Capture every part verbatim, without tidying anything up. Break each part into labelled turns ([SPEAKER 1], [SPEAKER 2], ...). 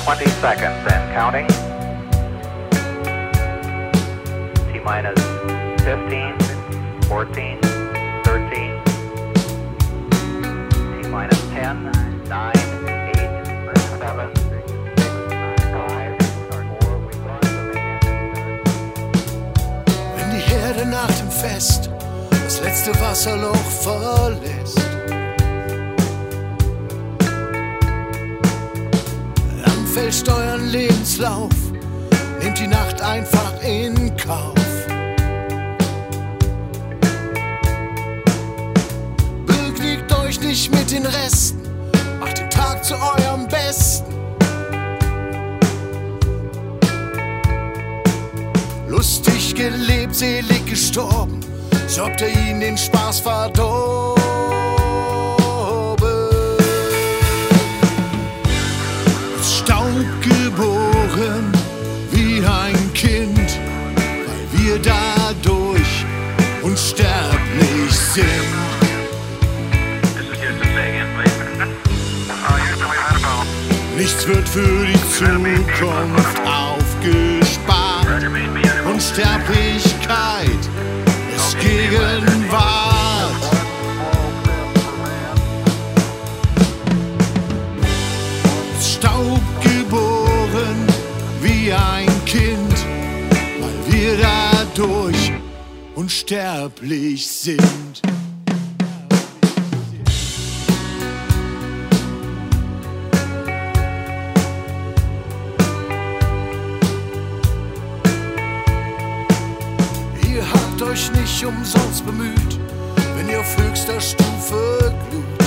[SPEAKER 1] twenty seconds and counting. T-minus fifteen, fourteen, thirteen, T-minus ten, nine, eight, seven, six, five, four,
[SPEAKER 2] Wenn die Herde nach dem Fest das letzte Wasserloch verlässt, dann fälscht euren Lebenslauf, nehmt die Nacht einfach in Kauf. Begnügt euch nicht mit den Resten, macht den Tag zu eurem Besten. Lustig gelebt, selig gestorben, so habt ihr ihn den Spaß verdorben. Aus Staub geboren wie ein Kind, weil wir dadurch unsterblich sind. Nichts wird für die Zukunft aufgespart. Unsterblichkeit ist Gegenwart. Aus Staub geboren wie ein Kind, weil wir dadurch unsterblich sind. Euch nicht umsonst bemüht, wenn ihr auf höchster Stufe glüht.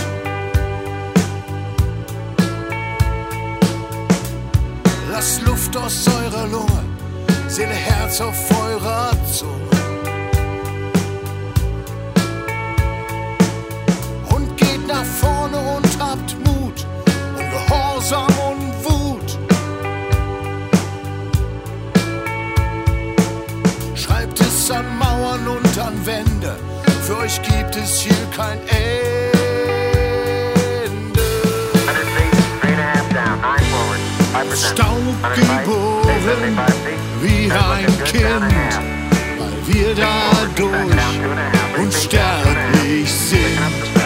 [SPEAKER 2] Lasst Luft aus eurer Lunge, Seele, Herz auf eurer Zunge. Und geht nach vorne und habt Mut und Gehorsam und Wut. Schreibt es an Mauern und an Wände, für euch gibt es hier kein Ende. Staub geboren wie ein Kind, weil wir dadurch unsterblich sind.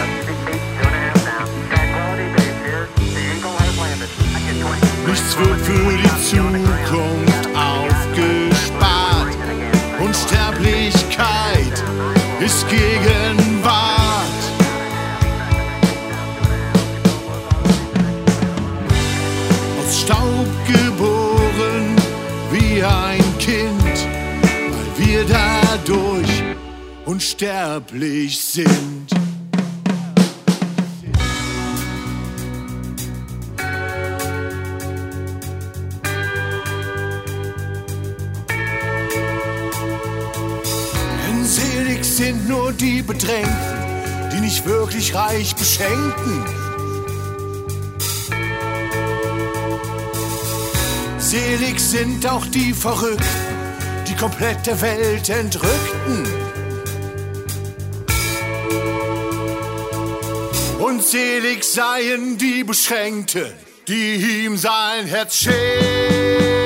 [SPEAKER 2] Nichts wird für die Zukunft aufgespart. Unsterblichkeit ist Gegenwart. Aus Staub geboren wie ein Kind, weil wir dadurch unsterblich sind. Selig sind nur die Bedrängten, die nicht wirklich reich beschenken. Selig sind auch die Verrückten, die komplett der Welt entrückten. Und selig seien die Beschränkten, die ihm sein Herz schenken.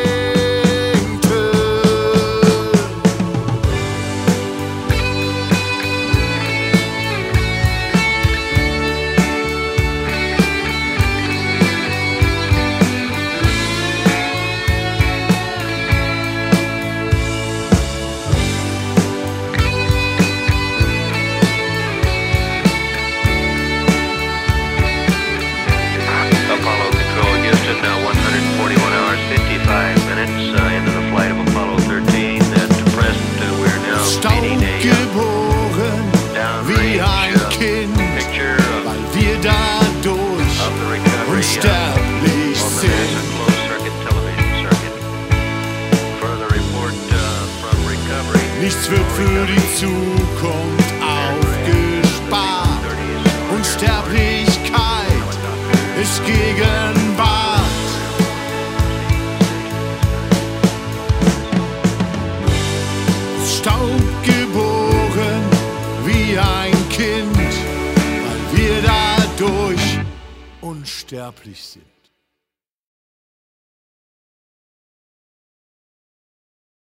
[SPEAKER 2] Unsterblich sind. Nichts wird für die Zukunft aufgespart. Unsterblichkeit ist Gegenwart. Aus Staub geboren wie ein Kind, weil wir dadurch unsterblich sind.